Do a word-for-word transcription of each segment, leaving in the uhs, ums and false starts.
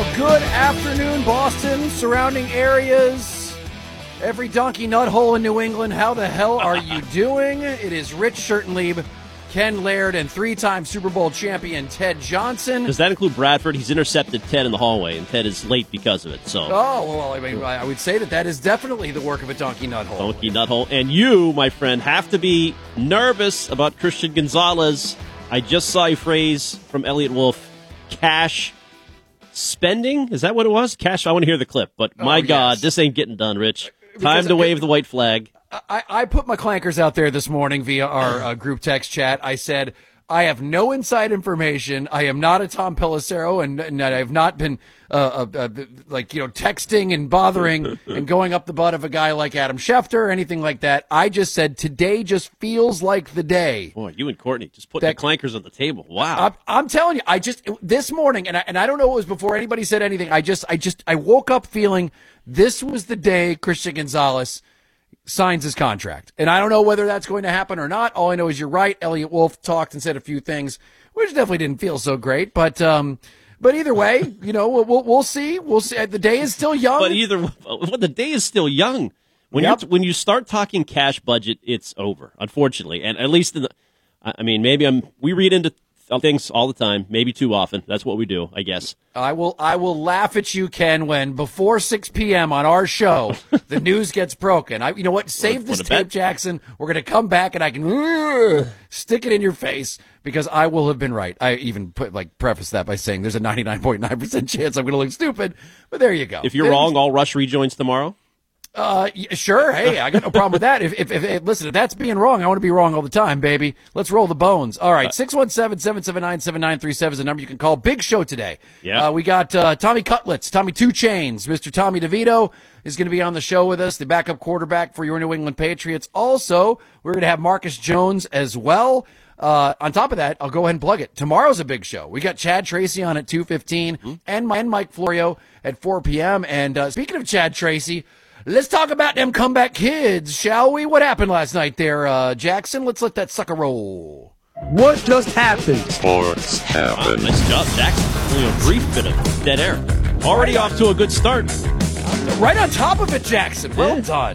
Well, good afternoon, Boston, surrounding areas, every donkey nut hole in New England. How the hell are you doing? It is Rich Schurtenlieb, Ken Laird, and three-time Super Bowl champion Ted Johnson. Does that include Bradford? He's intercepted Ted in the hallway, and Ted is late because of it. So, oh well, I mean, I would say that that is definitely the work of a donkey nut hole. Donkey nut hole, and you, my friend, have to be nervous about Christian Gonzalez. I just saw a phrase from Elliot Wolf: cash spending. Is that what it was? Cash. I want to hear the clip, but my oh, God, yes. this ain't getting done, Rich. Because Time to wave the white flag. I, I put my clankers out there this morning via our uh, group text chat. I said, I have no inside information. I am not a Tom Pelissero, and, and I have not been uh, uh, uh, like, you know, texting and bothering and going up the butt of a guy like Adam Schefter or anything like that. I just said today just feels like the day. Boy, you and Courtney just put the clankers on the table. Wow. I'm, I'm telling you, I just this morning, and I, and I don't know what was before anybody said anything. I just, I just, I woke up feeling this was the day Christian Gonzalez signs his contract. And I don't know whether that's going to happen or not. All I know is you're right. Elliot Wolf talked and said a few things, which definitely didn't feel so great. But um, but either way, you know, we'll, we'll, we'll see. We'll see. The day is still young. But either well, the day is still young. When Yep. you when you start talking cash budget, it's over. Unfortunately, and at least in the, I mean, maybe I'm. We read into things all the time, maybe too often. That's what we do, I guess. I will I will laugh at you, Ken, when before six p.m. on our show, the news gets broken. I, you know what? Save this What a tape, bet. Jackson. We're going to come back, and I can uh, stick it in your face because I will have been right. I even put like preface that by saying there's a ninety-nine point nine percent chance I'm going to look stupid, but there you go. If you're And- wrong, all Rush rejoins tomorrow. Uh, y- sure. Hey, I got no problem with that. If, if, if, if, listen, if that's being wrong, I want to be wrong all the time, baby. Let's roll the bones. All right. six one seven, seven seven nine, seven nine three seven is the number you can call. Big show today. Yeah. Uh, we got, uh, Tommy Cutlets, Tommy Two Chains, Mister Tommy DeVito is going to be on the show with us, the backup quarterback for your New England Patriots. Also, we're going to have Marcus Jones as well. Uh, on top of that, I'll go ahead and plug it. Tomorrow's a big show. We got Chad Tracy on at two fifteen mm-hmm. and, and Mike Florio at four p.m. And, uh, speaking of Chad Tracy, let's talk about them comeback kids, shall we? What happened last night there, uh, Jackson? Let's let that sucker roll. What just happened? Sports Wow, happened. nice job, Jackson. Only a brief bit of dead air. Already off to a good start. Right on top of it, Jackson. Well done.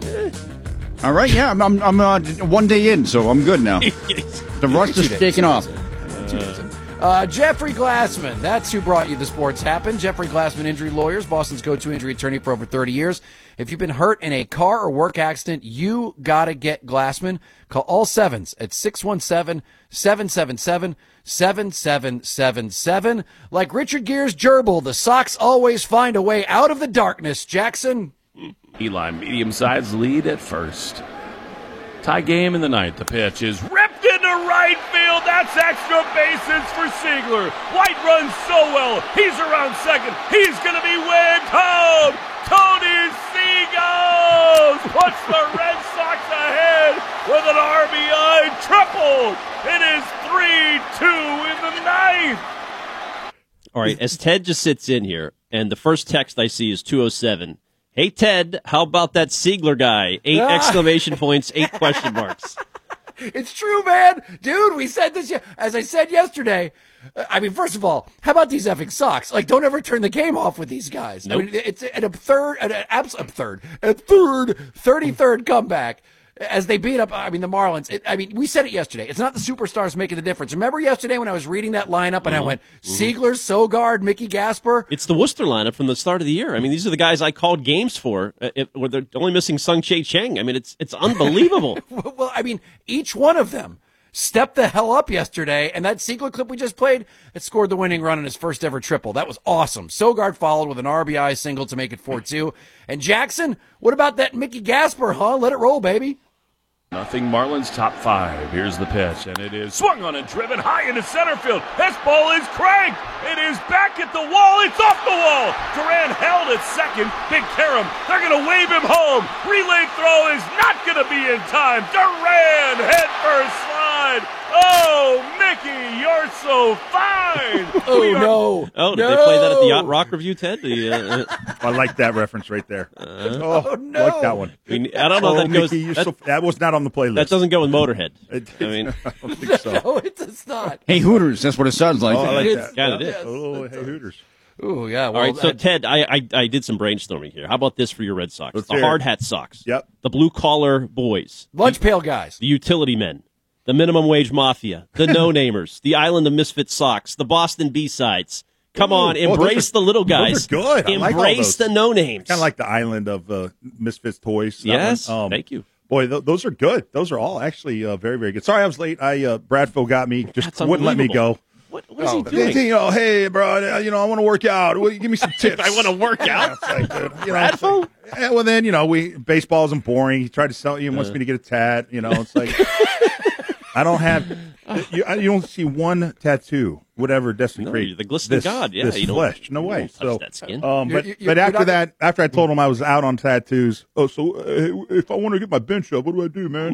All right, yeah, I'm I'm, I'm uh, one day in, so I'm good now. The rust is taken off. Uh, Jeffrey Glassman, that's who brought you the Sports Happen. Jeffrey Glassman Injury Lawyers, Boston's go-to injury attorney for over thirty years. If you've been hurt in a car or work accident, you gotta get Glassman. Call all sevens at six one seven, seven seven seven, seven seven seven seven. Like Richard Gere's gerbil, the Sox always find a way out of the darkness. Jackson? Eli, medium-sized lead at first. Tie game in the ninth. The pitch is ripped into right field. That's extra bases for Siegler. White runs so well. He's around second. He's going to be whipped home. Tony Seagoes puts the Red Sox ahead with an R B I triple. It is three two in the ninth. All right, as Ted just sits in here, and the first text I see is two oh seven. Hey, Ted, how about that Siegler guy? Eight Ah. exclamation points, eight question marks. It's true, man. Dude, we said this, ye- as I said yesterday. uh, I mean, first of all, how about these effing Sox? Like, don't ever turn the game off with these guys. Nope. I mean, it's an absurd, an abs- absurd, a third, thirty-third comeback as they beat up, I mean, the Marlins. It, I mean, we said it yesterday. It's not the superstars making the difference. Remember yesterday when I was reading that lineup and I went, Siegler, Sogard, Mickey Gasper? It's the Worcester lineup from the start of the year. I mean, these are the guys I called games for, uh, if, where they're only missing Sung Chae Cheng. I mean, it's it's unbelievable. Well, I mean, each one of them stepped the hell up yesterday, and that Siegler clip we just played, it scored the winning run in his first ever triple. That was awesome. Sogard followed with an R B I single to make it four two. And Jackson, what about that Mickey Gasper, huh? Let it roll, baby. Nothing Marlins top five. Here's the pitch, and it is swung on and driven high into center field. This ball is cranked. It is back at the wall. It's off the wall. Duran held at second. Big Karam. They're going to wave him home. Relay throw is not going to be in time. Duran head first slide. Oh, Mickey, you're so fine. Oh, We are- no. Oh, did no. they play that at the Yacht Rock Review, Ted? The, uh, I like that reference right there. Oh, no. I like that one. I, mean, I don't know Oh, if that goes. Mickey, you're That, so, that was not on the playlist. that doesn't go with Motorhead. It- I mean, I don't think so. No, it does not. Hey, Hooters, that's what it sounds like. Oh, I like It's- that. Kind of did. yes, Oh, it hey, does. Hooters. Ooh, yeah. Well, All right, so uh, Ted, I, I I did some brainstorming here. How about this for your Red Sox? Let's the hear it. hard hat Sox. Yep. The blue collar boys. lunch pail guys. The utility men. The minimum wage mafia. The no namers. The island of misfit Sox. The Boston B-sides. Come Ooh, on, oh, those embrace are- the little guys. those are good. I like all Embrace those. the no names. Kind of like the island of uh, Misfits toys. that Yes, one. Um, thank you. Boy, th- those are good. Those are all actually uh, very, very good. Sorry, I was late. I uh, Bradfo got me. Just That's wouldn't let me unbelievable. go. What, what is Oh, he They doing? think, you know, hey, bro, uh, you know, I want to work out. Will you give me some tips? I want to work out. It's like, dude, you know, it's Bradfo? like- yeah, well, then, you know, we baseball isn't boring. He tried to sell. He wants Uh. me to get a tat. You know, it's like I don't have. You, I- you don't see one tattoo, whatever Destiny No, Creek. you're the glistening this, god. Yeah, this you don't- flesh. No you way. don't touch So, that skin. um, but You're- you're- but you're after not that, after I told him I was out on tattoos, oh, so uh, if I want to get my bench up, what do I do, man?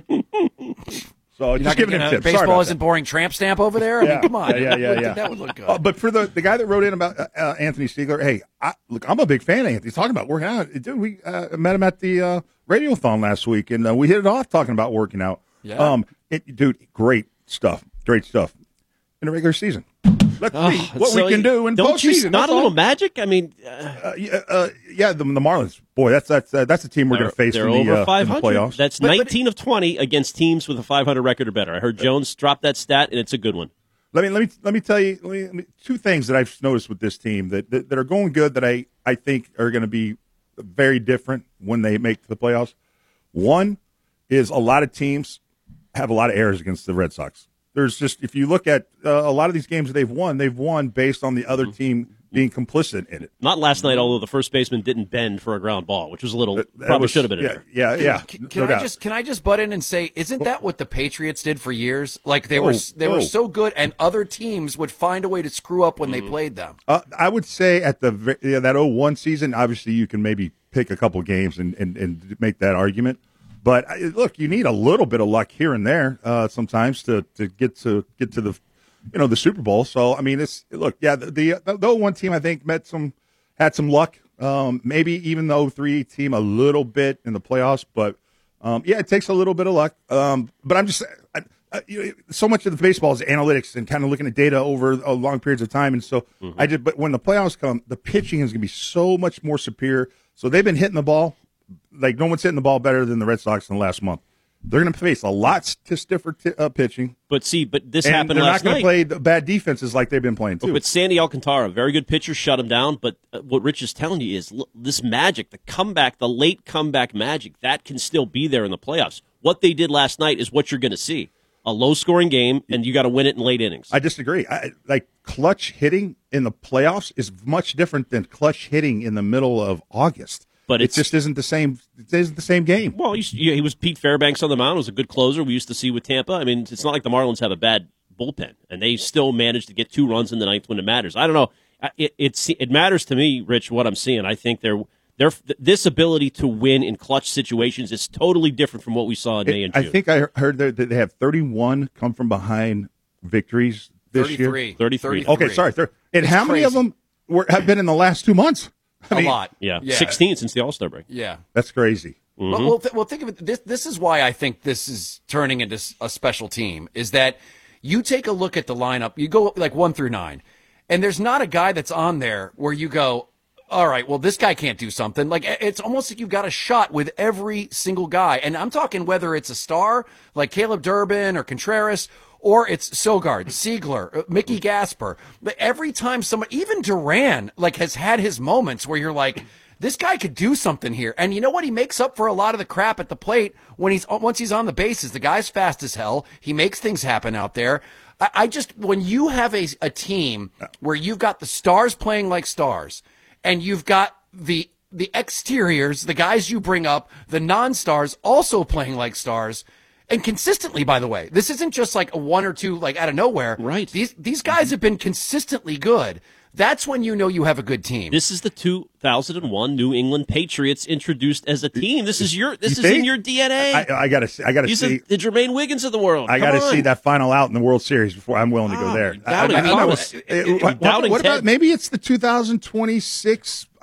So You're just not giving gonna him get a tips. Sorry baseball about isn't that. boring tramp stamp over there. I Yeah. mean, come on. Yeah, yeah, yeah, yeah. That would look good. Uh, but for the, the guy that wrote in about uh, uh, Anthony Stiegler, hey, I, look, I'm a big fan of Anthony. He's talking about working out. Dude, we uh, met him at the uh, Radiothon last week, and uh, we hit it off talking about working out. Yeah. Um, it, dude, great stuff. Great stuff in the regular season. Let's Oh, see what so we can you- do in don't you, postseason. Not That's a little all. magic? I mean, uh, Uh, yeah, uh, yeah, the, the Marlins. Boy, that's that's uh, that's a team we're going to face they're in the, over uh, in the five hundred. playoffs. That's But- but- nineteen of twenty against teams with a five hundred record or better. I heard Jones drop that stat, and it's a good one. Let me let me let me tell you let me, let me, two things that I've noticed with this team that that, that are going good that I, I think are going to be very different when they make the playoffs. One is a lot of teams have a lot of errors against the Red Sox. There's just if you look at uh, a lot of these games that they've won, they've won based on the other team being complicit in it. Not last night, although the first baseman didn't bend for a ground ball, which was a little That probably was- should have been in yeah, there. yeah, yeah. Can, no can I doubt. just can I just butt in and say, isn't that what the Patriots did for years? Like they Oh, were they were oh. so good, and other teams would find a way to screw up when Mm-hmm. they played them. Uh, I would say at the ve- yeah, that oh one season, obviously you can maybe pick a couple games and, and, and make that argument. But uh, look, you need a little bit of luck here and there uh, sometimes to, to get to get to the you know the Super Bowl. So I mean, it's look, yeah, the the, the oh one team I think met some had some luck. Um, maybe even the oh three team a little bit in the playoffs, but um, yeah, it takes a little bit of luck. Um, but I'm just. I, Uh, you know, so much of the baseball is analytics and kind of looking at data over uh, long periods of time, and so Mm-hmm. I did. But when the playoffs come, the pitching is going to be so much more superior. So they've been hitting the ball like no one's hitting the ball better than the Red Sox in the last month. They're going to face a lot st- stiffer t- uh, pitching, But see, but this and happened they're not last going night. to play the bad defenses like they've been playing too. But Sandy Alcantara, very good pitcher, shut him down. But uh, what Rich is telling you is look, this magic, the comeback, the late comeback magic, that can still be there in the playoffs. What they did last night is what you're going to see. A low-scoring game, and you got to win it in late innings. I disagree. I, like clutch hitting in the playoffs is much different than clutch hitting in the middle of August. But it it's- just isn't the same. It isn't the same game. Well, he, he was Pete Fairbanks on the mound. It was a good closer we used to see with Tampa. I mean, it's not like the Marlins have a bad bullpen, and they still managed to get two runs in the ninth when it matters. I don't know. It it, it matters to me, Rich, what I'm seeing. I think they're, they're, this ability to win in clutch situations is totally different from what we saw in May and I June. think I heard that they have thirty-one come from behind victories this year. thirty-three. thirty-three. Okay, sorry. thir- And It's how many of crazy. them were, have been in the last two months? I A mean, lot. yeah. Yeah. sixteen since the All-Star break. Yeah. That's crazy. Mm-hmm. Well, well, th- well, think of it. This, this is why I think this is turning into s- a special team. Is that you take a look at the lineup, you go like one through nine, and there's not a guy that's on there where you go, all right, well, this guy can't do something. Like it's almost like you've got a shot with every single guy, and I'm talking whether it's a star like Caleb Durbin or Contreras, or it's Sogard, Siegler, uh, Mickey Gasper. But every time someone, even Duran, like has had his moments where you're like, this guy could do something here. And you know what? He makes up for a lot of the crap at the plate when he's once he's on the bases. The guy's fast as hell. He makes things happen out there. I, I just when you have a, a team where you've got the stars playing like stars, and you've got the the exteriors, the guys you bring up, the non-stars also playing like stars. And consistently, by the way, this isn't just like a one or two, like out of nowhere. Right. These these guys have been consistently good. That's when you know you have a good team. This is the two thousand one New England Patriots introduced as a team. This is your this You is in think? your D N A. I, I gotta see. I gotta These see. are the Jermaine Wiggins of the world. I Come got to on. see that final out in the World Series before I'm willing to go Ah, there. you're doubting I- I- I Thomas. was- it- what, Doubting what about Ted. maybe it's the two thousand twenty-six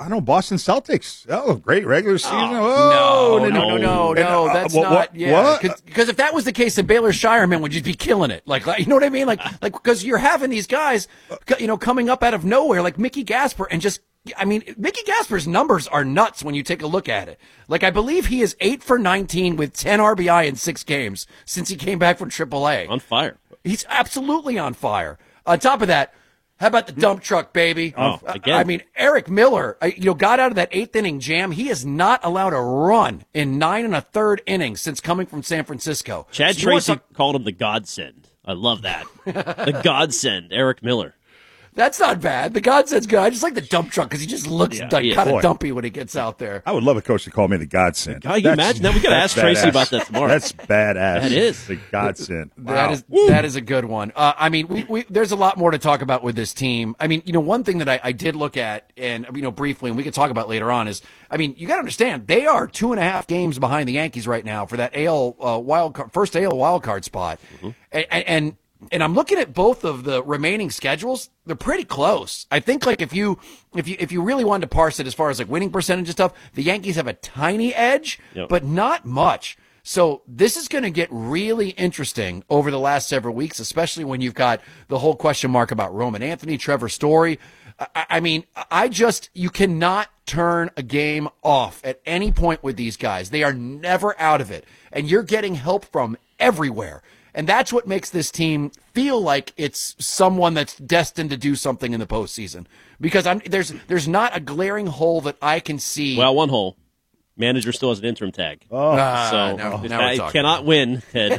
I don't know, Boston Celtics. Oh, great regular season. Oh, Oh, no, no, no, no, And, no. uh, That's what- not. what- Yeah, what? because if that was the case, then Baylor Shireman would just be killing it. Like, like you know what I mean? Like, like because you're having these guys, you know, coming up out of nowhere, like Mickey Gasper, and just. I mean, Mickey Gasper's numbers are nuts when you take a look at it. Like, I believe he is eight for nineteen with ten R B I in six games since he came back from triple A. On fire. He's absolutely on fire. On top of that, how about the dump truck, baby? Oh, again. I mean, Eric Miller, uh, you know, got out of that eighth inning jam. He is not allowed a run in nine and a third innings since coming from San Francisco. Chad So you want Tracy to- called him the godsend. I love that. The godsend, Eric Miller. That's not bad. The Godsend's good. I just like the dump truck because he just looks Yeah, like yeah. kind of Boy. dumpy when he gets out there. I would love a coach to call me the godsend. God, you That's- imagine that? We gotta that's ask Tracy badass. about that tomorrow. That's badass. That is. the godsend. Wow. That is that is a good one. Uh, I mean, we, we there's a lot more to talk about with this team. I mean, you know, one thing that I, I did look at, and you know, briefly, and we could talk about later on, is I mean, you got to understand they are two and a half games behind the Yankees right now for that A L uh, wild card, first A L wild card spot, Mm-hmm. and, and and I'm looking at both of the remaining schedules. They're pretty close. I think like if you if you if you really wanted to parse it as far as like winning percentage and stuff, the Yankees have a tiny edge, Yep. but not much. So this is going to get really interesting over the last several weeks, especially when you've got the whole question mark about Roman Anthony, Trevor Story. I, I mean, I just, you cannot turn a game off at any point with these guys. They are never out of it. And you're getting help from everywhere. And that's what makes this team feel like it's someone that's destined to do something in the postseason. Because I'm, there's there's not a glaring hole that I can see. Well, one hole. Manager still has an interim tag. Oh, Ah, so now- if now we're I talking. cannot win, Ted.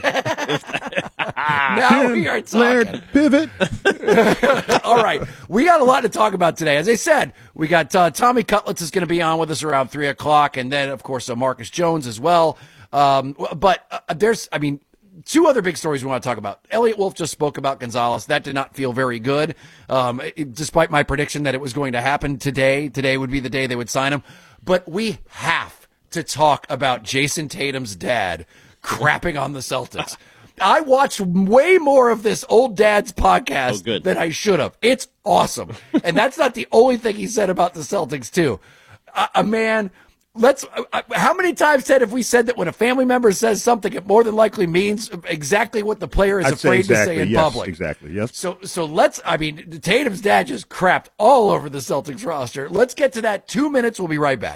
now we are talking. Laird, pivot. All right. We got a lot to talk about today. As I said, we got uh, Tommy Cutlets is going to be on with us around three o'clock. And then, of course, uh, Marcus Jones as well. Um, but uh, there's, I mean, two other big stories we want to talk about. Elliot Wolf just spoke about Gonzalez. That did not feel very good, um, it- despite my prediction that it was going to happen today. Today would be the day they would sign him. But we have to talk about Jason Tatum's dad crapping on the Celtics. I watched way more of this old dad's podcast Oh, good. than I should have. It's awesome. And that's not the only thing he said about the Celtics, too. A, a man, let's, uh, how many times, Ted, have we said that when a family member says something, it more than likely means exactly what the player is I'd say afraid exactly. to say in yes, public? Exactly. Yes. So, so let's, I mean, Tatum's dad just crapped all over the Celtics roster. Let's get to that. Two minutes. We'll be right back.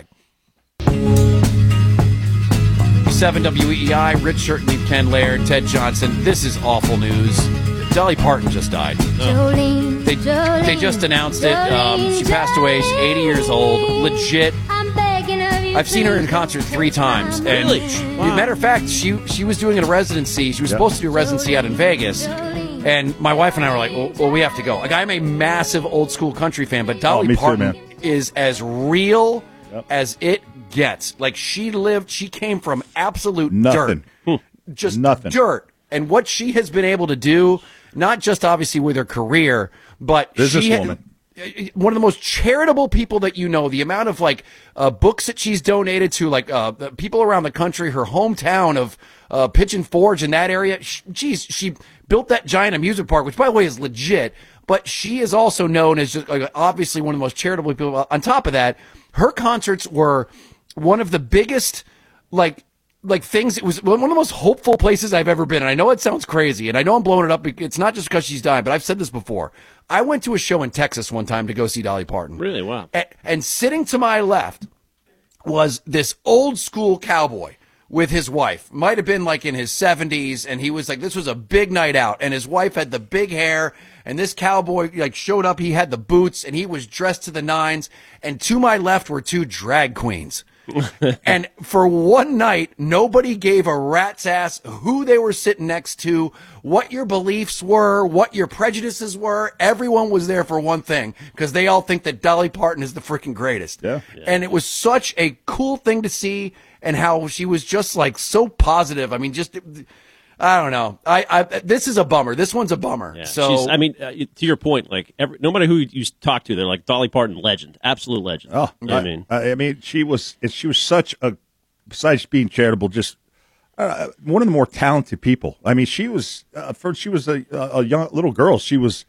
seven W E I, Rich Shirtley, Ken Laird, Ted Johnson. This is awful news. Dolly Parton just died. Jolene, They, Jolene, they just announced it. Um, she passed away. She's eighty years old. Legit. I'm begging of you, I've seen her in please. concert three times. And Really? as Wow. a matter of fact, she she was doing a residency. She was supposed to do a residency out in Vegas. And my wife and I were like, well, well, we have to go. Like, I'm a massive old school country fan, but Dolly Oh, me too, Parton man. is as real as it gets. Like, she lived, she came from absolute Nothing. dirt. Just Nothing. dirt. And what she has been able to do, not just obviously with her career, but she ha- Businesswoman. one of the most charitable people that you know. The amount of like uh, books that she's donated to, like uh, the people around the country, her hometown of uh, Pigeon Forge in that area. She, geez, she built that giant amusement park, which by the way is legit. But she is also known as just like, obviously one of the most charitable people. On top of that, her concerts were one of the biggest, like. Like things, it was one of the most hopeful places I've ever been. And I know it sounds crazy, and I know I'm blowing it up. It's not just because she's dying, but I've said this before. I went to a show in Texas one time to go see Dolly Parton. Really? Wow. And, and sitting to my left was this old school cowboy with his wife. Might have been like in his seventies, and he was like, this was a big night out, and his wife had the big hair, and this cowboy like showed up. He had the boots, and he was dressed to the nines. And to my left were two drag queens. And for one night, nobody gave a rat's ass who they were sitting next to, what your beliefs were, what your prejudices were. Everyone was there for one thing, because they all think that Dolly Parton is the freaking greatest. Yeah. And it was such a cool thing to see, and how she was just like so positive. I mean, just, I don't know. I, I this is a bummer. This one's a bummer. Yeah. So She's, I mean, uh, to your point, like every, no matter who you talk to, they're like Dolly Parton, legend, absolute legend. Oh, You know what I I mean, I, I mean, she was she was such a, besides being charitable, just uh, one of the more talented people. I mean, she was uh, first. She was a, a young little girl. She was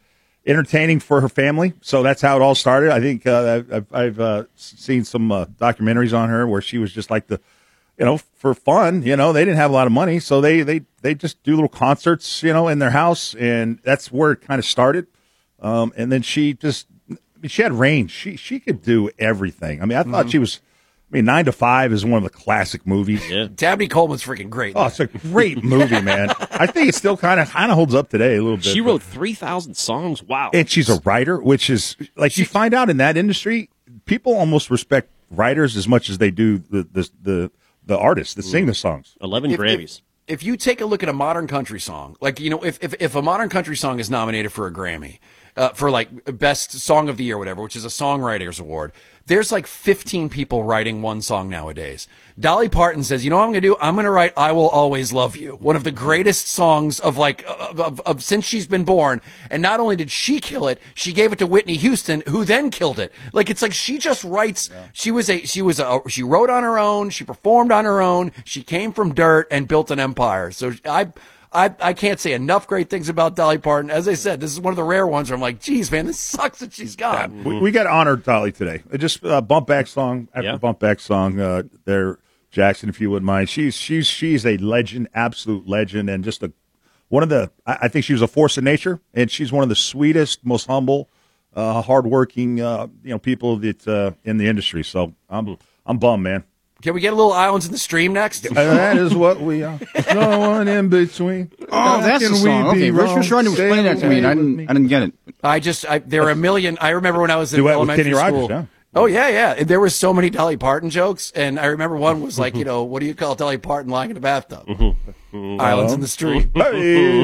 entertaining for her family. So that's how it all started. I think uh, I've, I've uh, seen some uh, documentaries on her where she was just like the, you know, for fun. You know, they didn't have a lot of money, so they they they just do little concerts, you know, in their house, and that's where it kind of started. Um, and then she just, I mean, she had range. She she could do everything. I mean, I thought Mhm. she was. I mean, Nine to Five is one of the classic movies. Yeah. Dabney Coleman's freaking great. Oh, it's a great movie, man. I think it still kind of kind of holds up today a little bit. She but- wrote three thousand songs. Wow. and she's a writer, which is like you find out in that industry, people almost respect writers as much as they do the the the, the artists that sing the songs. eleven If- Grammys. If, if you take a look at a modern country song, like, you know, if, if, if a modern country song is nominated for a Grammy, uh, for like best song of the year, or whatever, which is a songwriters award, there's like fifteen people writing one song nowadays. Dolly Parton says, you know what I'm going to do? I'm going to write I Will Always Love You, one of the greatest songs of like, of, of, of since she's been born. And not only did she kill it, she gave it to Whitney Houston, who then killed it. Like, it's like she just writes, yeah. she was a, she was a, she wrote on her own, she performed on her own, she came from dirt and built an empire. So I, I, I can't say enough great things about Dolly Parton. As I said, this is one of the rare ones where I'm like, geez, man, this sucks that she's gone. Yeah, we, we got to honor Dolly today. Just uh, bump back song after Yeah. bump back song. Uh, there, Jackson, if you wouldn't mind. She's she's she's a legend, absolute legend, and just a one of the. I, I think she was a force of nature, and she's one of the sweetest, most humble, uh, hardworking, uh, you know, people that uh, in the industry. So I'm I'm bummed, man. Can we get a little Islands in the Stream next? Uh, that is what we are. No one in between. Oh, that's the song. Okay, Rich was trying to explain that to me, and I didn't, I didn't get it. I just, I, there are a million. I remember when I was in Duet with elementary Kenny school. Rogers, yeah. Oh yeah, yeah. There were so many Dolly Parton jokes, and I remember one was like, you know, what do you call Dolly Parton lying in the bathtub? Islands in the Stream. Hey.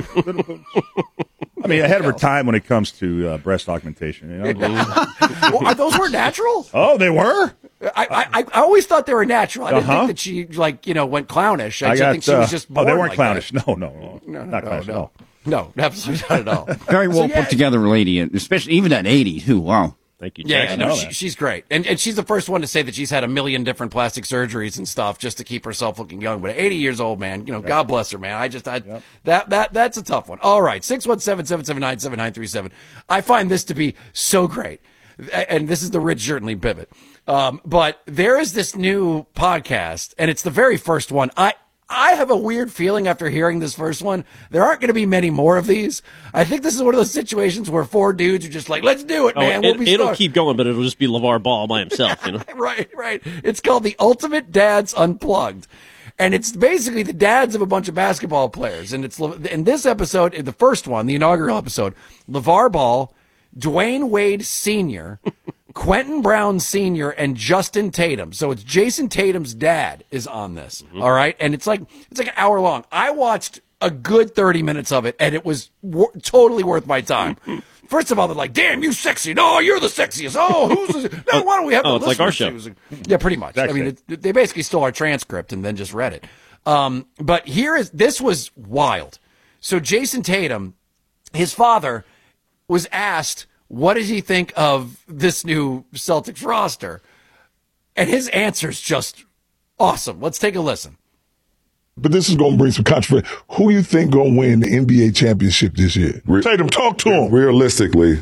I mean, ahead of her time when it comes to uh, breast augmentation. You know? Well, are those were natural? Oh, they were? I, I I always thought they were natural. I didn't Uh-huh. think that she like you know went clownish. I, I just got, think she was uh, just oh, born they weren't like clownish. that. No, no, no, No, no, not no, clownish no. at all. No, absolutely not at all. Very well So, yeah. put together lady, and especially even at eighty too. Wow. Thank you, Yeah, Jackson. no, know she, that. she's great, and and she's the first one to say that she's had a million different plastic surgeries and stuff just to keep herself looking young. But at eighty years old, man, you know, God bless her, man. I just, I that that that's a tough one. All right, six one seven seven seven nine seven nine three seven. I find this to be so great, and this is the Rich Jertley Bibbit. Um, but there is this new podcast, and it's the very first one. I. I have a weird feeling after hearing this first one, there aren't going to be many more of these. I think this is one of those situations where four dudes are just like, let's do it, Oh, man. it, we'll be it'll stoked. keep going, but it'll just be LeVar Ball by himself, you know? Right, right. It's called the Ultimate Dads Unplugged. And it's basically the dads of a bunch of basketball players. And it's in this episode, the first one, the inaugural episode, LeVar Ball, Dwayne Wade Senior, Quentin Brown Senior, and Justin Tatum. So it's Jason Tatum's dad is on this. Mm-hmm. All right. And it's like, it's like an hour long. I watched a good thirty minutes of it, and it was w- totally worth my time. First of all, they're like, damn, you sexy. No, you're the sexiest. Oh, who's the, no, why don't we have Oh, the it's like our listeners choose? Yeah, pretty much. I mean, Exactly. it, they basically stole our transcript and then just read it. Um, but here is, this was wild. So Jason Tatum, his father, was asked, what does he think of this new Celtics roster? And his answer's just awesome. Let's take a listen. But this is going to bring some controversy. Who you think going to win the N B A championship this year? Tatum, talk to him. Realistically,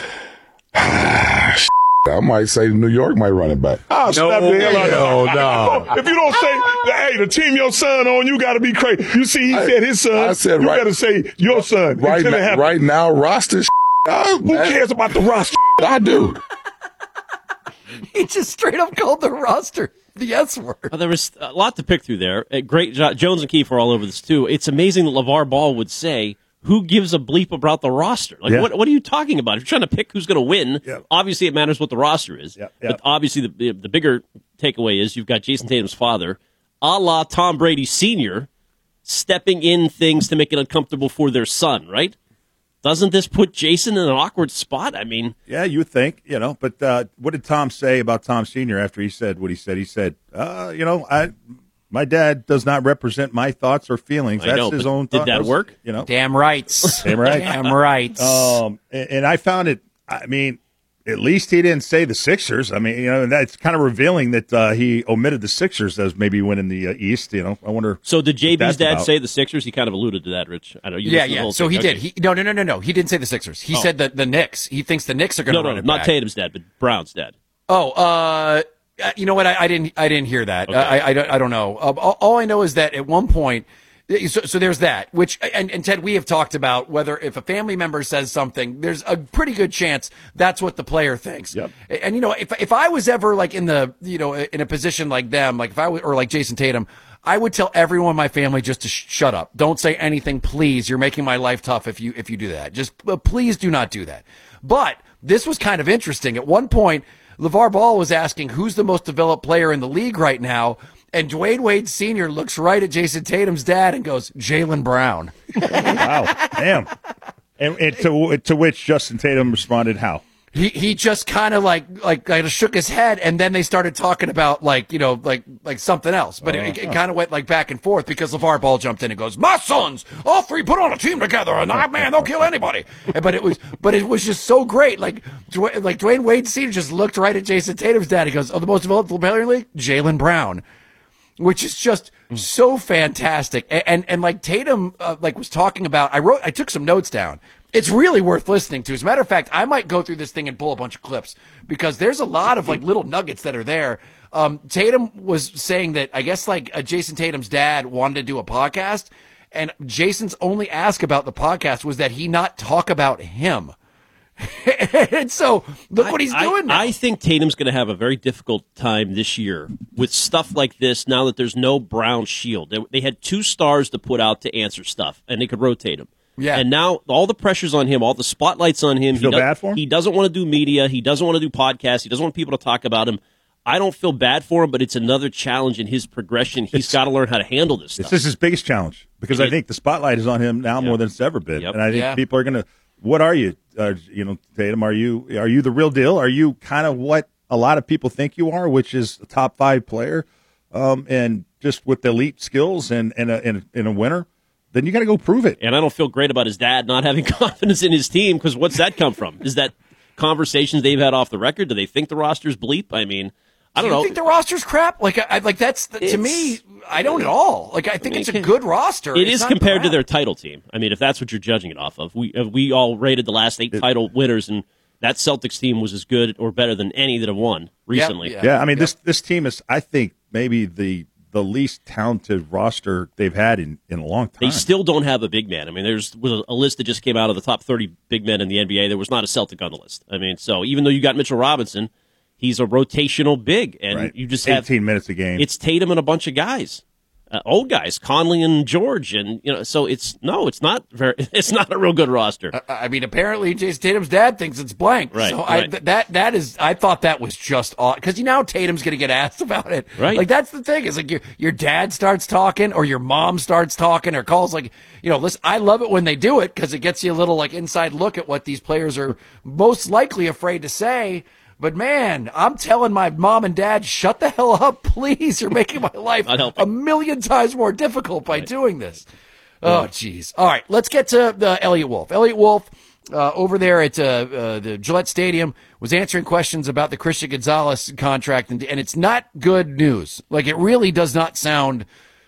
I might say New York might run it back. I'll slap the hell out no, of you. no. If you don't say, hey, the team your son on, you got to be crazy. You see, he I- said his son. I said you right- got to say your son. Right, Until it now, happens. right now, roster. I, Who cares about the roster? I do. He just straight up called the roster the S word. Well, there was a lot to pick through there. Uh, Great, jo- Jones and Keefe are all over this too. It's amazing that LeVar Ball would say, "Who gives a bleep about the roster?" Like, Yeah. what? What are you talking about? If you're trying to pick who's going to win, Yep. obviously it matters what the roster is. Yep, yep. But obviously the, the the bigger takeaway is you've got Jason Tatum's father, a la Tom Brady Senior, stepping in things to make it uncomfortable for their son. Right? Doesn't this put Jason in an awkward spot? I mean, Yeah, you would think, you know. But uh, what did Tom say about Tom Senior after he said what he said? He said, uh, you know, I, my dad does not represent my thoughts or feelings. I That's know, his but own did thought. that work? You know, Damn rights. Damn right. Damn rights. Um, and, and I found it. I mean, At least he didn't say the Sixers. I mean, you know, that's kind of revealing that uh, he omitted the Sixers as maybe winning the uh, East. You know, I wonder. So did J B's dad about. say the Sixers? He kind of alluded to that, Rich. I know you. Yeah, yeah. So thing. he okay. did. He no, no, no, no, no. He didn't say the Sixers. He oh. said the the Knicks. He thinks the Knicks are going to no, run no, it not back. Tatum's dad, but Brown's dad. Oh, uh, you know what? I, I didn't. I didn't hear that. Okay. I, I, don't, I don't know. Uh, all, all I know is that at one point. So, so there's that, which, and, and Ted, we have talked about whether if a family member says something, there's a pretty good chance that's what the player thinks. Yep. And, you know, if, if I was ever like in the, you know, in a position like them, like if I was, or like Jason Tatum, I would tell everyone in my family just to sh- shut up. Don't say anything, please. You're making my life tough if you, if you do that. Just uh, please do not do that. But this was kind of interesting. At one point, LeVar Ball was asking who's the most developed player in the league right now. And Dwayne Wade Senior looks right at Jason Tatum's dad and goes, Jaylen Brown. Wow, damn. And, and to to which Justin Tatum responded, how? He he just kind of like like kind of shook his head, and then they started talking about like you know like like something else. But it, it kind of went like back and forth because LeVar Ball jumped in and goes, "My sons, all three put on a team together, and I man, they'll kill anybody." But it was but it was just so great. Like Dwayne, like Dwayne Wade Senior just looked right at Jason Tatum's dad. He goes, "Oh, the most developed player in the league, Jaylen Brown." Which is just so fantastic. And, and, and like Tatum, uh, like was talking about, I wrote, I took some notes down. It's really worth listening to. As a matter of fact, I might go through this thing and pull a bunch of clips because there's a lot of like little nuggets that are there. Um, Tatum was saying that I guess like uh, Jason Tatum's dad wanted to do a podcast, and Jason's only ask about the podcast was that he not talk about him. And so look what he's I, doing now. I think Tatum's going to have a very difficult time this year with stuff like this now that there's no Brown shield. They, they had two stars to put out to answer stuff, and they could rotate him. Yeah. And now all the pressure's on him, all the spotlight's on him. You feel he does, bad for him? He doesn't want to do media. He doesn't want to do podcasts. He doesn't want people to talk about him. I don't feel bad for him, but it's another challenge in his progression. He's got to learn how to handle this stuff. This is his biggest challenge because I It- think the spotlight is on him now Yep. more than it's ever been. Yep. And I think Yeah. people are going to, what are you? Uh, you know, Tatum, are you are you the real deal? Are you kind of what a lot of people think you are, which is a top five player, um, and just with elite skills and and a, and, and a winner? Then you got to go prove it. And I don't feel great about his dad not having confidence in his team because what's that come from? Is that conversations they've had off the record? Do they think the roster's bleep? I mean, I don't Do you know. think the roster's crap? Like, I, like that's to It's- me. I don't at all. Like, I think I mean, it's a good roster. It It's is not compared to crap. their title team. I mean, if that's what you're judging it off of, we uh, we all rated the last eight title winners, and that Celtics team was as good or better than any that have won recently. yeah. Yeah, I mean this this team is, I think, maybe the the least talented roster they've had in, in a long time. They still don't have a big man. I mean, there's was a list that just came out of the top thirty big men in the N B A. There was not a Celtic on the list. I mean, so even though you got Mitchell Robinson, he's a rotational big, and right. you just have eighteen minutes a game. It's Tatum and a bunch of guys, uh, old guys, Conley and George, and you know. So it's no, it's not very. It's not a real good roster. I mean, apparently Jason Tatum's dad thinks it's blank. Right, So I, right. th- that that is. I thought that was just odd because you know Tatum's going to get asked about it. Right. Like that's the thing is like your your dad starts talking or your mom starts talking or calls like you know. Listen, I love it when they do it because it gets you a little like inside look at what these players are most likely afraid to say. But man, I'm telling my mom and dad, shut the hell up, please. You're making my life Not helping. a million times more difficult by doing this. Oh, jeez. All right, let's get to the Elliot Wolf. Elliot Wolf, uh, over there at uh, uh, the Gillette Stadium, was answering questions about the Christian Gonzalez contract, and, and it's not good news. Like, it really does not sound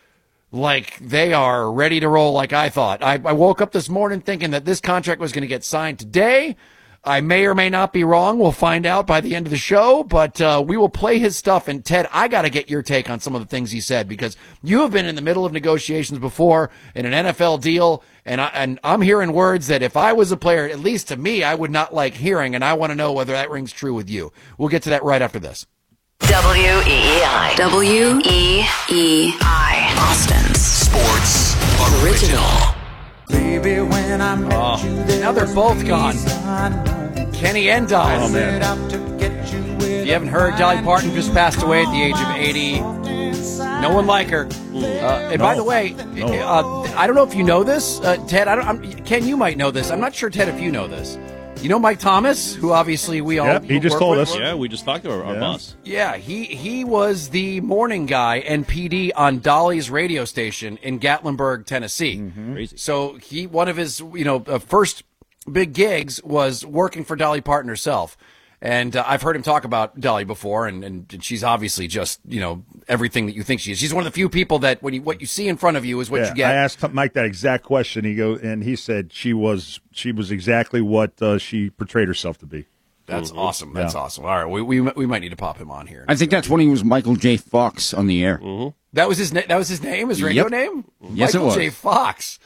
like they are ready to roll like I thought. I, I woke up this morning thinking that this contract was going to get signed today. I may or may not be wrong. We'll find out by the end of the show, but uh, we will play his stuff. And Ted, I got to get your take on some of the things he said because you have been in the middle of negotiations before in an N F L deal, and, I, and I'm hearing words that if I was a player, at least to me, I would not like hearing, and I want to know whether that rings true with you. We'll get to that right after this. W E E I. W E E I. Austin's Sports Original. Baby, when I met Oh, you, there now they're was both no gone. reason Kenny and Dolly. Oh, man. set out to get you with If you haven't heard, Dolly Parton just passed away at the age of eighty. No one like her. Uh, and by No. the way, No. uh, I don't know if you know this, uh, Ted. I don't. I'm, Ken, you might know this. I'm not sure, Ted, if you know this. You know Mike Thomas, who obviously we all. Yep, he just work told with? us. Yeah, we just talked to our, our Yeah. boss. Yeah, he he was the morning guy and P D on Dolly's radio station in Gatlinburg, Tennessee. Crazy. So he one of his you know uh, first big gigs was working for Dolly Parton herself. And uh, I've heard him talk about Dolly before, and, and she's obviously just, you know, everything that you think she is. She's one of the few people that when you, what you see in front of you is what Yeah, you get. I asked Mike that exact question. He go, and he said she was she was exactly what uh, she portrayed herself to be. That's Mhm. awesome. That's Yeah. awesome. All right, we, we we might need to pop him on here. I think that's when he was Michael J. Fox on the air. That was his na- that was his name, his radio Yep. name? Yes, it Michael was. J. Fox.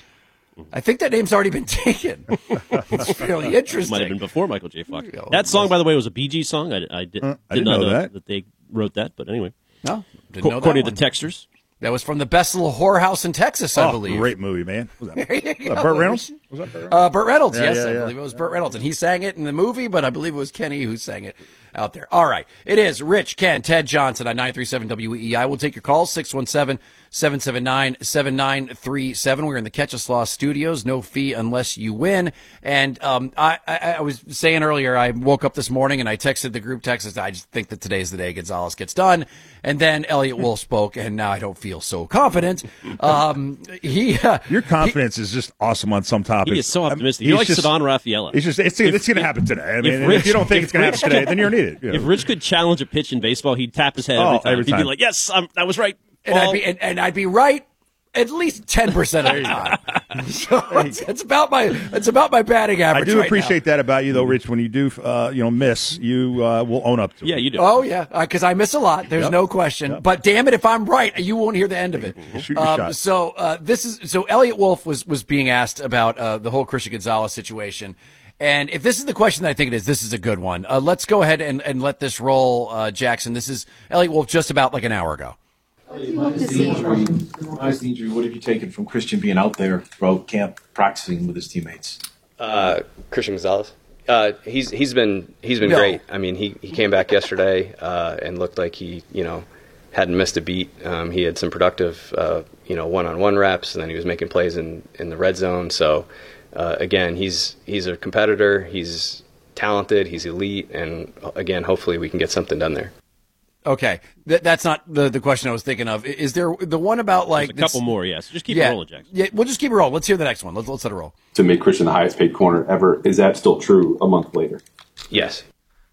I think that name's already been taken. It's really interesting. Might have been before Michael J. Fox. That song, by the way, was a Bee Gees song. I, I, did, Uh, I did didn't not know know that. that they wrote that, but anyway. No, didn't Co- know that according one. to the texters. That was from the Best Little Whorehouse in Texas, I Oh, believe. great movie, man. Was that, There you was go. that Burt Reynolds? Was that Burt Reynolds? Uh, Burt Reynolds, Yeah, yes, yeah, I yeah. believe it was Burt Reynolds, and he sang it in the movie, but I believe it was Kenny who sang it out there. All right, it is Rich, Ken, Ted Johnson on nine three seven W E E I. We'll take your calls, six one seven, seven seven nine, seven nine three seven. We're in the Catch Us Law studios, no fee unless you win. And um, I, I, I was saying earlier, I woke up this morning and I texted the group text. I just think that today's the day Gonzalez gets done. And then Elliot Wolf spoke, and now I don't feel so confident. Um, he, uh, Your confidence is just awesome on some topics. He is so I mean, optimistic. he's He likes just- Sadon Rafaela. It's just it's, If- it's going to if- happen today. I if mean, if, Rich- you don't think if it's going to happen Rich- today, then you don't need it. you know. If Rich could challenge a pitch in baseball, he'd tap his head Oh, every time. every He'd be time. like, yes, I'm, I was right. and I'd Ball. be and, and I'd be right at least ten percent of the time. So it's, it's about my it's about my batting I average. do right appreciate that about you, though, Rich. When you do, uh, you know, miss, you uh, will own up to it. Yeah, you do. now. Oh yeah, because I miss a lot. There's Yep. no question. But damn it, if I'm right, you won't hear the end of it. Shoot your Um, shot. so uh, this is so Elliot Wolf was was being asked about uh, the whole Christian Gonzalez situation. And if this is the question that I think it is, this is a good one. Uh, let's go ahead and, and let this roll, uh, Jackson. This is Elliot Wolf just about like an hour ago. Minus the injury, minus the injury, what have you taken from Christian being out there throughout camp practicing with his teammates? Uh, Christian Gonzalez. Uh, he's he's been he's been No. great. I mean, he, he came back yesterday uh, and looked like he you know hadn't missed a beat. Um, he had some productive uh, you know one on one reps, and then he was making plays in, in the red zone. So uh, again, he's he's a competitor. He's talented. He's elite, and again, hopefully we can get something done there. Okay, Th- that's not the, the question I was thinking of. I- Is there the one about like There's a couple more, yes. Just keep yeah, it rolling, Jackson. Yeah, we'll just keep it rolling. Let's hear the next one. Let's let's let it roll. To make Christian the highest paid corner ever. Is that still true a month later? Yes.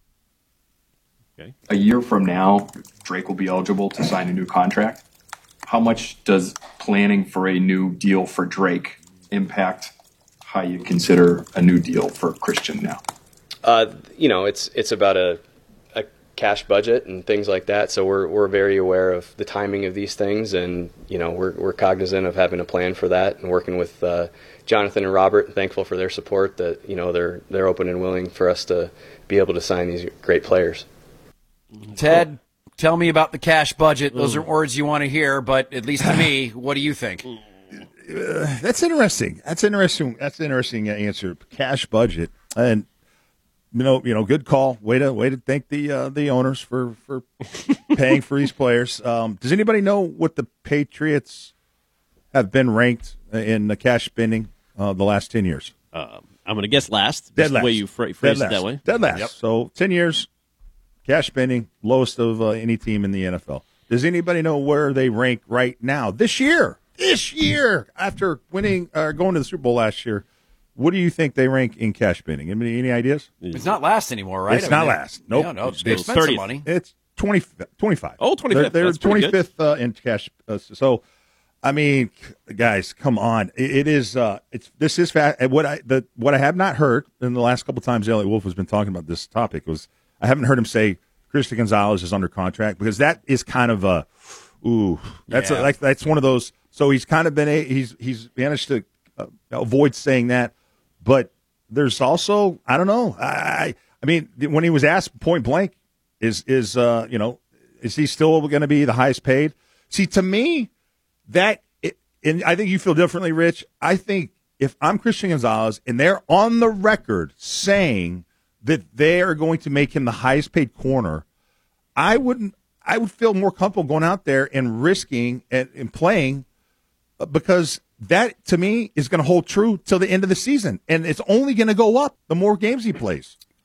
Okay. A year from now, Drake will be eligible to sign a new contract. How much does planning for a new deal for Drake impact how you consider a new deal for Christian now? Uh, you know, it's it's about a, a cash budget and things like that. So we're we're very aware of the timing of these things, and you know, we're we're cognizant of having a plan for that and working with uh, Jonathan and Robert. And thankful for their support. That you know they're they're open and willing for us to be able to sign these great players. Ted, tell me about the cash budget. Those are words you want to hear, but at least to me, what do you think? Uh, that's interesting. That's interesting. That's an interesting answer. Cash budget, and you know, you know, good call. Way to way to thank the uh, the owners for for paying for these players. Um, does anybody know what the Patriots have been ranked in the cash spending uh, the last ten years? Um, I'm going to guess last. Dead Just last. the way you fra- Dead phrased it last. that way. Dead last. Yep. So ten years, cash spending lowest of uh, any team in the N F L. Does anybody know where they rank right now this year? This year, after winning or uh, going to the Super Bowl last year, what do you think they rank in cash spending? Any, any ideas? It's not last anymore, right? It's I mean, not they- last. Nope. Yeah, no, It's they spent some money. It's twenty, twenty-five. Oh, twenty-fifth. They're, they're That's pretty good. twenty-fifth uh, in cash. Uh, so, I mean, guys, come on. It, it is. Uh, it's this is fast. What I the what I have not heard in the last couple of times Elliot Wolf has been talking about this topic was I haven't heard him say Christian Gonzalez is under contract, because that is kind of a ooh. That's Yeah. a, like that's one of those. So he's kind of been a he's he's managed to uh, avoid saying that, but there's also I don't know. I I mean when he was asked point blank, is is uh you know is he still going to be the highest paid? See, to me, that it, and I think you feel differently, Rich. I think if I'm Christian Gonzalez and they're on the record saying that they are going to make him the highest paid corner, I wouldn't. I would feel more comfortable going out there and risking and, and playing, because that to me is going to hold true till the end of the season, and it's only going to go up the more games he plays.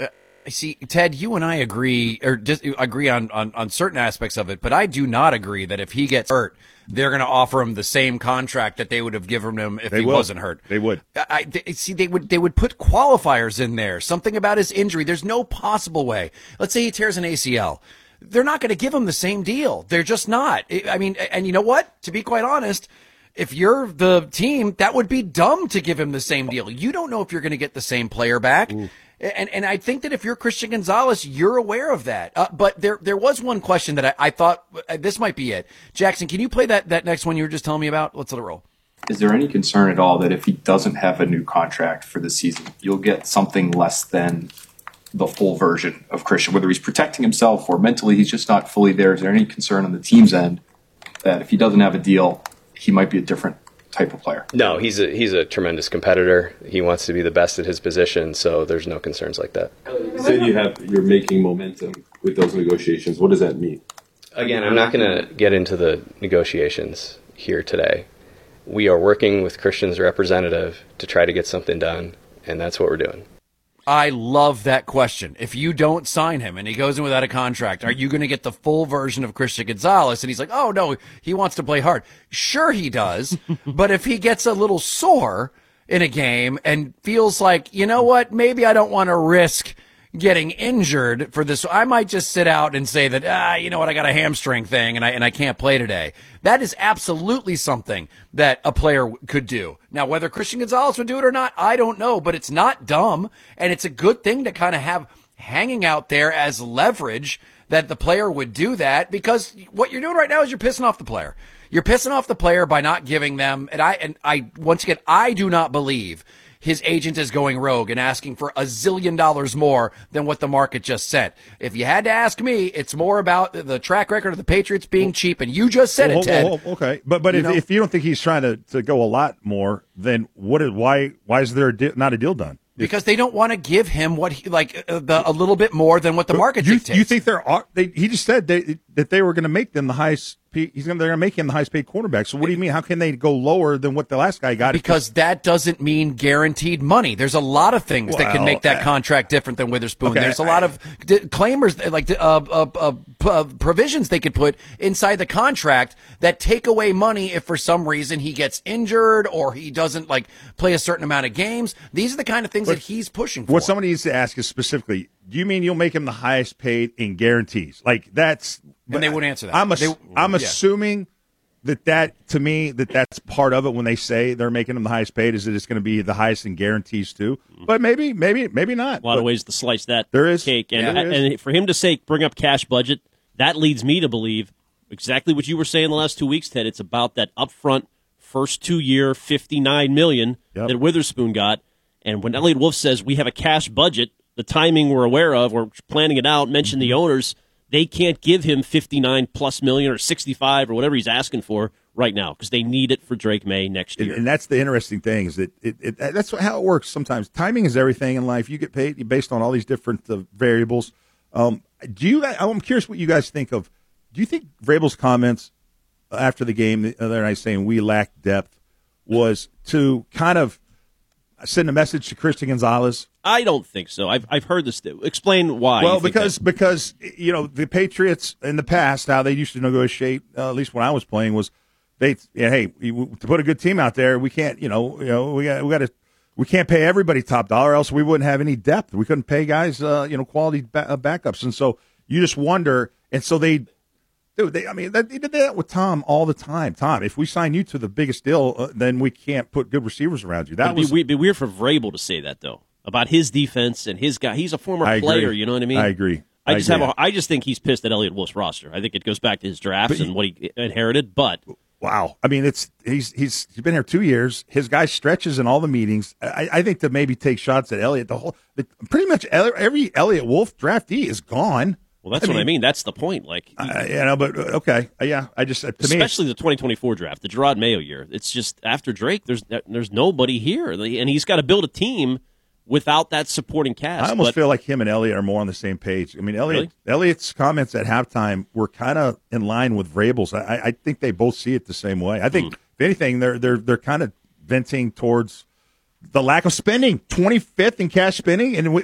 See, Ted, you and I agree, or just agree on, on, on certain aspects of it, but I do not agree that if he gets hurt, they're going to offer him the same contract that they would have given him if They he will. wasn't hurt. They would. I, they, see, they would they would put qualifiers in there, something about his injury. There's no possible way. Let's say he tears an A C L. They're not going to give him the same deal. They're just not. I mean, and you know what? To be quite honest, if you're the team, that would be dumb to give him the same deal. You don't know if you're going to get the same player back. Ooh. And and I think that if you're Christian Gonzalez, you're aware of that. Uh, but there there was one question that I, I thought uh, this might be it. Jackson, can you play that, that next one you were just telling me about? Let's let it roll. Is there any concern at all that if he doesn't have a new contract for the season, you'll get something less than the full version of Christian, whether he's protecting himself or mentally he's just not fully there? Is there any concern on the team's end that if he doesn't have a deal, he might be a different type of player? No, he's a he's a tremendous competitor. He wants to be the best at his position, so there's no concerns like that. You said you have you're making momentum with those negotiations. What does that mean? Again, I'm not going to get into the negotiations here today. We are working with Christian's representative to try to get something done, and that's what we're doing. I love that question. If you don't sign him and he goes in without a contract, are you going to get the full version of Christian Gonzalez? And he's like, oh, no, he wants to play hard. Sure he does. But if he gets a little sore in a game and feels like, you know what, maybe I don't want to risk getting injured for this, I might just sit out and say that, ah, you know what, I got a hamstring thing and I and I can't play today. That is absolutely something that a player could do. Now, whether Christian Gonzalez would do it or not, I don't know, but it's not dumb, and it's a good thing to kind of have hanging out there as leverage that the player would do that, because what you're doing right now is you're pissing off the player. You're pissing off the player by not giving them, and I, and I, once again, I do not believe his agent is going rogue and asking for a zillion dollars more than what the market just said. If you had to ask me, it's more about the track record of the Patriots being cheap, and you just said well, it, Ted. Well, okay, but but if, if you don't think he's trying to, to go a lot more, then what? Is, why why is there a di- not a deal done? Because they don't want to give him what he, like uh, the, a little bit more than what the market you, dictates. You think there are? They, he just said they, that they were going to make them the highest. He's going to make him the highest paid cornerback. So what do you mean? How can they go lower than what the last guy got? Because that doesn't mean guaranteed money. There's a lot of things well, that can make that uh, contract different than Witherspoon. Okay, There's a lot I, of d- claimers, like uh, uh, uh, uh, provisions they could put inside the contract that take away money if for some reason he gets injured or he doesn't like play a certain amount of games. These are the kind of things that he's pushing for. What somebody needs to ask is specifically, do you mean you'll make him the highest paid in guarantees? Like that's. And they would answer that. I'm, ass- they, I'm yeah. assuming that that, to me, that that's part of it when they say they're making them the highest paid, is that it's going to be the highest in guarantees too. But maybe, maybe, maybe not. A lot but of ways to slice that there is. cake. And, yeah, and for him to say, bring up cash budget, that leads me to believe exactly what you were saying the last two weeks, Ted. It's about that upfront first two-year fifty-nine million dollars yep. that Witherspoon got. And when Elliott Wolf says we have a cash budget, the timing we're aware of, we're planning it out, mention mm-hmm. the owners, they can't give him fifty-nine plus million or sixty-five or whatever he's asking for right now because they need it for Drake May next year. And, and that's the interesting thing is that it, it, that's how it works sometimes. Timing is everything in life. You get paid based on all these different uh, variables. Um, do you? I'm curious what you guys think of. Do you think Vrabel's comments after the game the other night saying we lack depth was to kind of send a message to Christian Gonzalez? I don't think so. I've I've heard this. Explain why. Well, because because you know the Patriots in the past, how they used to negotiate. Uh, at least when I was playing, was they yeah, hey to put a good team out there, we can't you know you know we got we got to we can't pay everybody top dollar, else we wouldn't have any depth. We couldn't pay guys uh, you know quality ba- uh, backups, and so you just wonder. And so they. Dude, they, I mean, they did that with Tom all the time. Tom, if we sign you to the biggest deal, uh, then we can't put good receivers around you. That It'd was be, be weird for Vrabel to say that, though, about his defense and his guy. He's a former I player, agree. you know what I mean? I agree. I just I agree. have. A, I just think he's pissed at Elliott Wolf's roster. I think it goes back to his drafts But and what he inherited. But wow, I mean, it's he's he's he's been here two years. His guy stretches in all the meetings. I, I think to maybe take shots at Elliott. The whole the, pretty much every Elliott Wolf draftee is gone. Well, that's I what mean, I mean. That's the point. Like, he, uh, you know, but uh, okay, uh, yeah. I just uh, to especially me, the twenty twenty-four draft, the Gerard Mayo year. It's just after Drake, there's there's nobody here, and he's got to build a team without that supporting cast. I almost but, feel like him and Elliott are more on the same page. I mean, Elliott really? Elliott's comments at halftime were kind of in line with Vrabel's. I, I think they both see it the same way. I think, mm. if anything, they're they're they're kind of venting towards the lack of spending. twenty-fifth in cash spending, and. We,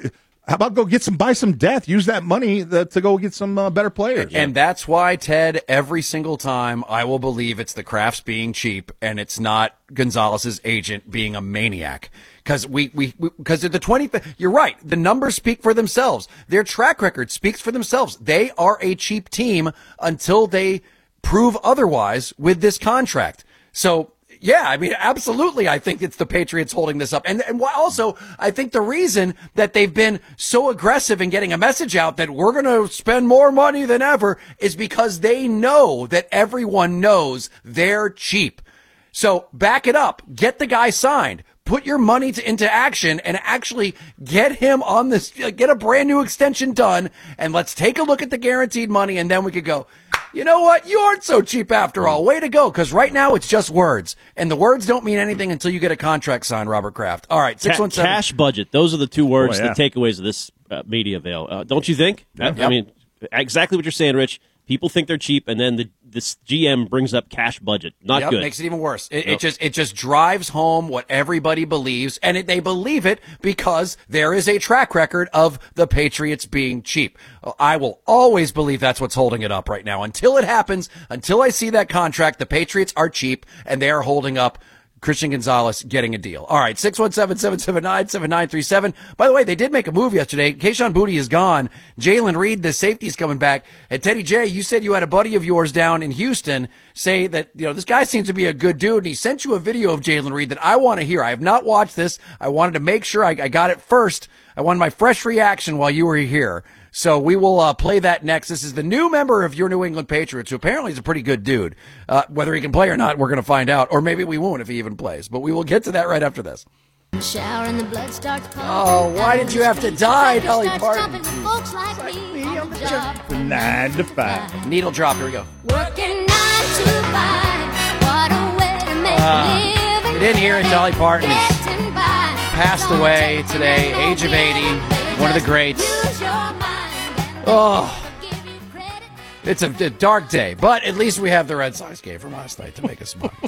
How about go get some, buy some depth, use that money that, to go get some uh, better players. And that's why, Ted, every single time I will believe it's the Crafts being cheap and it's not Gonzalez's agent being a maniac. Because we, we, because of the twenty, you're right. The numbers speak for themselves. Their track record speaks for themselves. They are a cheap team until they prove otherwise with this contract. So, yeah, I mean, absolutely. I think it's the Patriots holding this up. And, and also, I think the reason that they've been so aggressive in getting a message out that we're going to spend more money than ever is because they know that everyone knows they're cheap. So back it up. Get the guy signed. Put your money to, into action and actually get him on this, get a brand new extension done. And let's take a look at the guaranteed money. And then we could go, you know what? You aren't so cheap after all. Way to go. Because right now it's just words. And the words don't mean anything until you get a contract signed, Robert Kraft. All right. six one seven. Cash budget. Those are the two words, Oh, yeah. the takeaways of this uh, media veil. Uh, don't you think? Yeah. I, I Yep. mean, exactly what you're saying, Rich. People think they're cheap, and then the this G M brings up cash budget. Not Yep, good. makes it even worse. It, Yep. it just it just drives home what everybody believes, and it, they believe it because there is a track record of the Patriots being cheap. I will always believe that's what's holding it up right now. Until it happens, until I see that contract, the Patriots are cheap, and they are holding up Christian Gonzalez getting a deal. All right, six one seven, seven seven nine, seven nine three seven. By the way, they did make a move yesterday. Keyshawn Boutte is gone. Jalen Reed, the safety, is coming back. And Teddy J, you said you had a buddy of yours down in Houston say that, you know, this guy seems to be a good dude. And he sent you a video of Jalen Reed that I want to hear. I have not watched this. I wanted to make sure I, I got it first. I wanted my fresh reaction while you were here. So we will uh, play that next. This is the new member of your New England Patriots, who apparently is a pretty good dude. Uh, whether he can play or not, we're going to find out. Or maybe we won't if he even plays. But we will get to that right after this. Shower and the blood starts pumping. Oh, why did you have to die, Dolly Starts Parton? jumping for folks like me on the job. Nine to five. Needle drop. Here we go. Working nine to five. What a way to make Uh, a living. you didn't hear it. Dolly Parton is Getting by. passed away today, age of eighty. One of the greats. Use your mind and Oh, give you credit. it's a, a dark day, but at least we have the Red Sox game from last night to make us smile.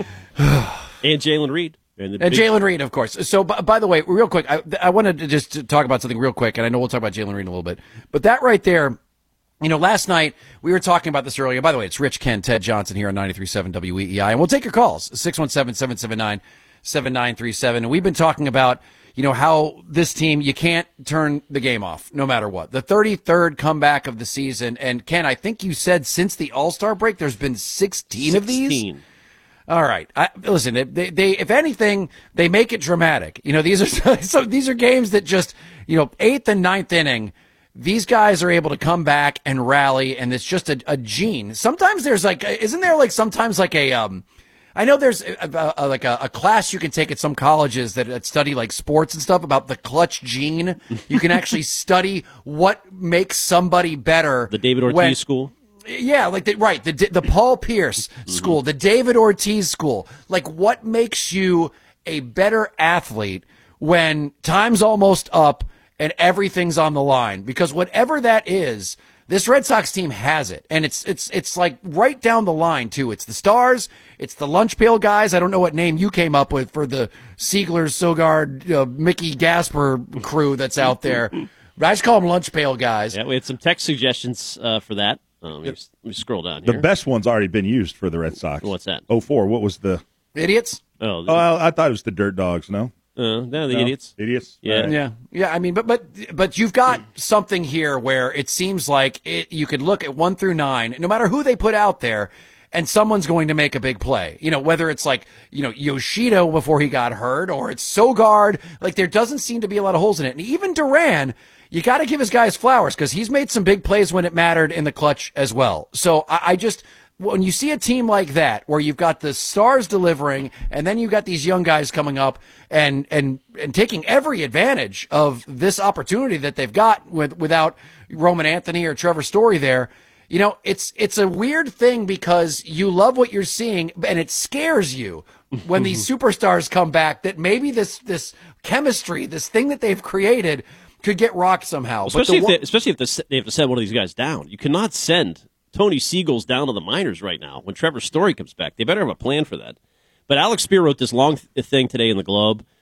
And Jalen Reed. And, the And big- Jalen Reed, of course. So, by, by the way, real quick, I, I wanted to just talk about something real quick, and I know we'll talk about Jalen Reed in a little bit. But that right there, you know, last night, we were talking about this earlier. By the way, it's Rich, Ken, Ted Johnson here on ninety-three point seven W E E I. And we'll take your calls, six one seven, seven seven nine, seven nine three seven. And we've been talking about, you know, how this team, you can't turn the game off no matter what. The thirty-third comeback of the season. And Ken, I think you said since the All-Star break, there's been sixteen of these. sixteen. All right. I, listen, they, they, if anything, they make it dramatic. You know, these are so these are games that just, you know, eighth and ninth inning, these guys are able to come back and rally, and it's just a, a gene. Sometimes there's like, isn't there like sometimes like a, um, I know there's a, a, a, like a, a class you can take at some colleges that, that study like sports and stuff about the clutch gene. You can actually study what makes somebody better. The David Ortiz when- school. Yeah, like the, right, the the Paul Pierce school, the David Ortiz school. Like, what makes you a better athlete when time's almost up and everything's on the line? Because whatever that is, this Red Sox team has it, and it's it's it's like right down the line too. It's the stars, it's the lunch pail guys. I don't know what name you came up with for the Siegler, Sogard, uh, Mickey Gasper crew that's out there. But I just call them lunch pail guys. Yeah, we had some text suggestions uh, for that. Uh, let, me, let me scroll down The here. best one's already been used for the Red Sox. What's that? Oh four. What was the? Idiots. Oh, Oh, I, I thought it was the Dirt Dogs. No. uh, no, the No? idiots. Idiots. Yeah. All right. Yeah, yeah. I mean, but but but you've got something here where it seems like it, you could look at one through nine, no matter who they put out there, and someone's going to make a big play. You know, whether it's like you know Yoshida before he got hurt, or it's Sogard. Like there doesn't seem to be a lot of holes in it, and even Duran. You got to give his guys flowers because he's made some big plays when it mattered in the clutch as well. So I, I just, when you see a team like that, where you've got the stars delivering and then you've got these young guys coming up and, and, and taking every advantage of this opportunity that they've got with, without Roman Anthony or Trevor Story there, you know, it's, it's a weird thing because you love what you're seeing and it scares you when these superstars come back that maybe this, this chemistry, this thing that they've created could get rocked somehow. Especially, but the if they, especially if the, they have to send one of these guys down. You cannot send Tony Siegels down to the minors right now when Trevor Story comes back. They better have a plan for that. But Alex Spear wrote this long th- thing today in the Globe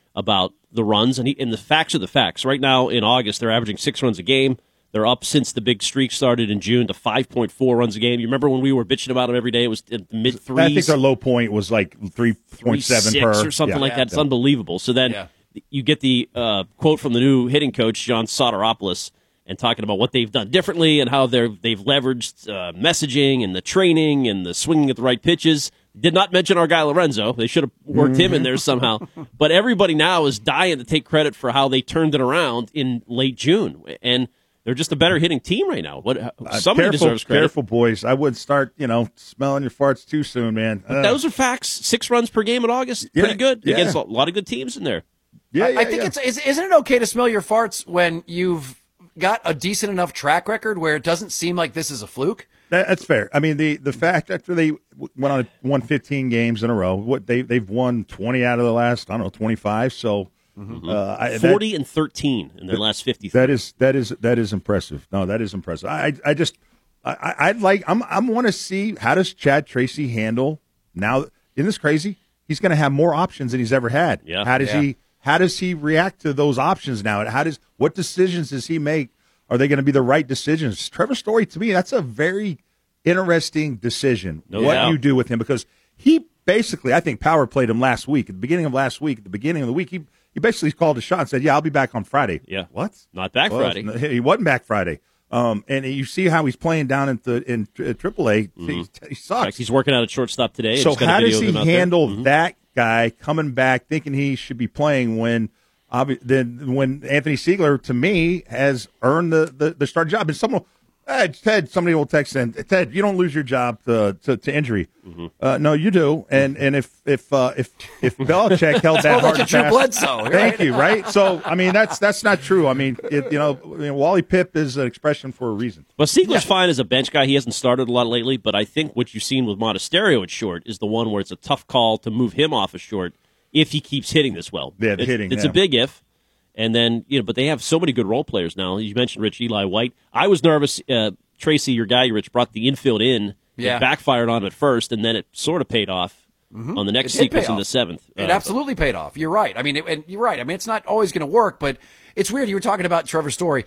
about the runs, and, he, and the facts are the facts. Right now in August, they're averaging six runs a game. They're up since the big streak started in June to five point four runs a game. You remember when we were bitching about them every day? It was in the mid threes. I think their low point was like three point seven per or something yeah. like that. It's yeah. unbelievable. So then Yeah. you get the uh, quote from the new hitting coach, John Soteropoulos, and talking about what they've done differently and how they're, they've leveraged uh, messaging and the training and the swinging at the right pitches. Did not mention our guy Lorenzo. They should have worked mm-hmm. him in there somehow. But everybody now is dying to take credit for how they turned it around in late June. And they're just a better hitting team right now. What somebody uh, careful, deserves credit. Careful, boys. I wouldn't start, you know, smelling your farts too soon, man. But those are facts. Six runs per game in August. Yeah, Pretty good. yeah. Against a lot of good teams in there. Yeah, yeah I think yeah. it's is, isn't it okay to smell your farts when you've got a decent enough track record where it doesn't seem like this is a fluke? That, that's fair. I mean, the, the fact after they went on won fifteen games in a row, what they they've won twenty out of the last I don't know twenty-five. So mm-hmm. uh, I, forty that, and thirteen in their that, last fifty. That is that is that is impressive. No, that is impressive. I I just I I'd like I'm I'm want to see how does Chad Tracy handle now. Isn't this crazy? He's going to have more options than he's ever had. Yeah. How does Yeah. he how does he react to those options now? How does what decisions does he make? Are they going to be the right decisions? Trevor Story, to me, that's a very interesting decision. No what doubt. you do with him, because he basically, I think, power played him last week. At the beginning of last week, at the beginning of the week, he he basically called a shot and said, "Yeah, I'll be back on Friday." Yeah, what? Not back Well, Friday. He wasn't back Friday. Um, and you see how he's playing down at the in uh, triple A. Mm-hmm. He, he sucks. Like he's working out at shortstop today. So Just got a how video does of he him out there. handle Mhm. that guy coming back, thinking he should be playing when, obvi- then when Anthony Siegler, to me, has earned the the, the start job? And someone, uh, Ted, somebody will text in, Ted, you don't lose your job to to, to injury. Mm-hmm. Uh, no, you do. And and if if uh, if if Belichick held that Sounds hard like a and Drew fast, Bledsoe, right? thank you. Right. So I mean, that's that's not true. I mean, it, you know, I mean, Wally Pipp is an expression for a reason. Well, Siegler's fine as a bench guy. He hasn't started a lot lately, but I think what you've seen with Monasterio at short is the one where it's a tough call to move him off of short if he keeps hitting this well. Yeah, the It- hitting, It's yeah. a big if. And then, you know, but they have so many good role players now. You mentioned Rich Eli White. I was nervous. Uh, Tracy, your guy, Rich, brought the infield in. Yeah. It backfired on him at first, and then it sort of paid off Mhm. on the next It did sequence pay in the off. seventh. It Uh, absolutely paid off. You're right. I mean, it, and you're right. I mean, it's not always going to work, but it's weird. You were talking about Trevor Story.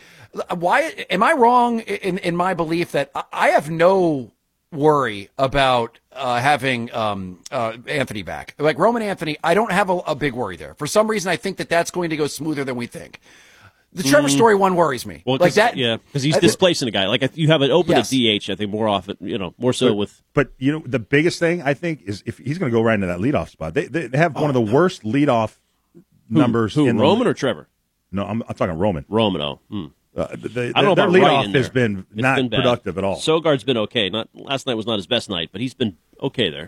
Why am I wrong in in my belief that I- I have no worry about uh, having um, uh, Anthony back? Like Roman Anthony, I don't have a, a big worry there. For some reason, I think that that's going to go smoother than we think. The Trevor Mm. Story one worries me. Well, like 'cause- that, yeah, because he's I- displacing a guy. Like if you have it open Yes. at D H, I think more often, you know, more so but, with. But you know, the biggest thing I think is if he's going to go right into that leadoff spot. They they have one of the worst leadoff Who- numbers. Who, in the, Roman or Trevor? No, I'm, I'm talking Roman. Roman, oh. Hmm. Uh, the, I don't know their about right leadoff in has there. been It's not been bad. productive at all. Sogard's been okay. Not last night was not his best night, but he's been okay there.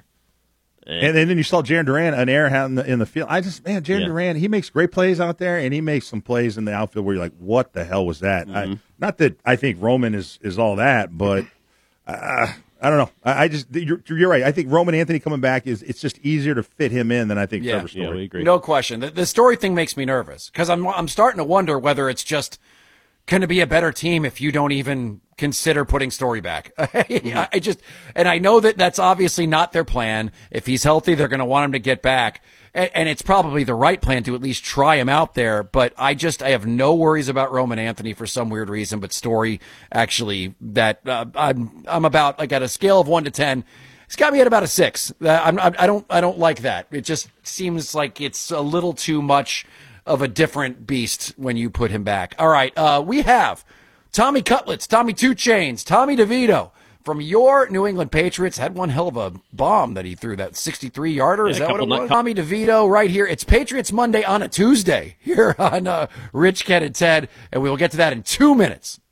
And, and then you saw Jaron Duran, an air out in the, in the field. I just, man, Jaron Yeah. Duran, he makes great plays out there, and he makes some plays in the outfield where you're like, what the hell was that? Mm-hmm. I, not that I think Roman is, is all that, but uh, I don't know. I, I just, you're, you're right. I think Roman Anthony coming back is, it's just easier to fit him in than I think Yeah. Trevor Story. Yeah, we agree. No question. The, the Story thing makes me nervous because I'm I'm starting to wonder whether it's just going to be a better team if you don't even consider putting Story back. I I just, and I know that that's obviously not their plan. If he's healthy, they're going to want him to get back. And, and it's probably the right plan to at least try him out there. But I just, I have no worries about Roman Anthony for some weird reason. But Story, actually, that uh, I'm, I'm about like at a scale of one to ten. It's got me at about a six. Uh, I'm, I I don't, I don't like that. It just seems like it's a little too much of a different beast when you put him back. All right, uh, we have Tommy Cutlets, Tommy Two Chains, Tommy DeVito from your New England Patriots. Had one hell of a bomb that he threw, that sixty-three yarder. Is Yeah, a that what it couple was? nut- Tommy DeVito right here. It's Patriots Monday on a Tuesday here on uh, Rich, Ken, and Ted, and we will get to that in two minutes.